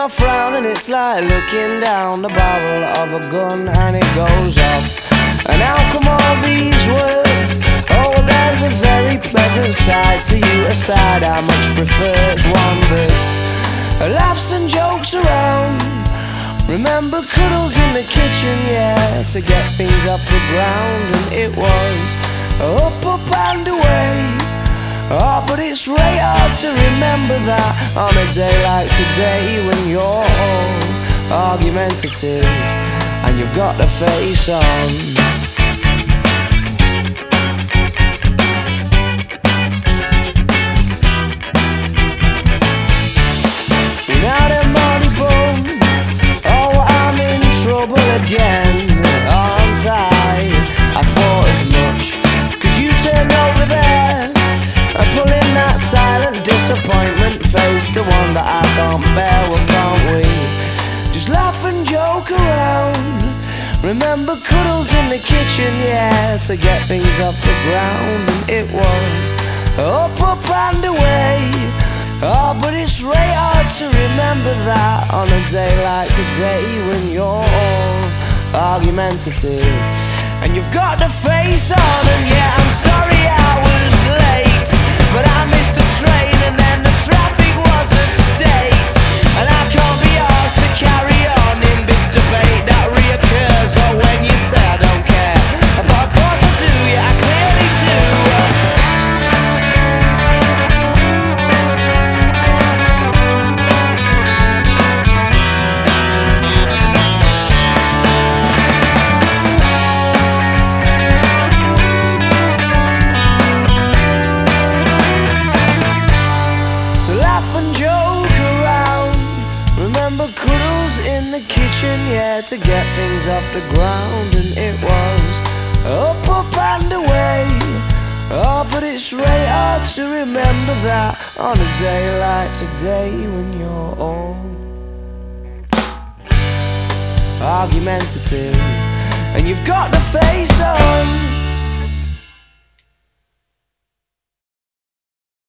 a frown and it's like looking down the barrel of a gun and it goes off. And how come all these words? Oh, there's a very pleasant side to you, a side I much prefer. It's one that's laughs and jokes around. Remember cuddles in the kitchen, yeah, to get things off the ground. And it was up, up and away. Oh, but it's really hard to remember that on a day like today, when you're all argumentative and you've got the face on. Again, aren't I thought as much, 'cause you turned over there and pulling that silent disappointment face, the one that I can't bear. Well, can't we just laugh and joke around? Remember cuddles in the kitchen, yeah, to get things off the ground. And it was up, up and away. Oh, but it's really hard to remember that on a day like today, when you're all argumentative and you've got the face on. And yeah, I'm sorry I was late, but I missed the train and then the traffic was a state. And I can't be asked to carry on in this debate that reoccurs. Or when you say I don't care, but of course I do, yeah, I clearly do. Cuddles in the kitchen, yeah, to get things off the ground. And it was up, up and away. Oh, but it's really hard to remember that on a day like today, when you're all argumentative and you've got the face on.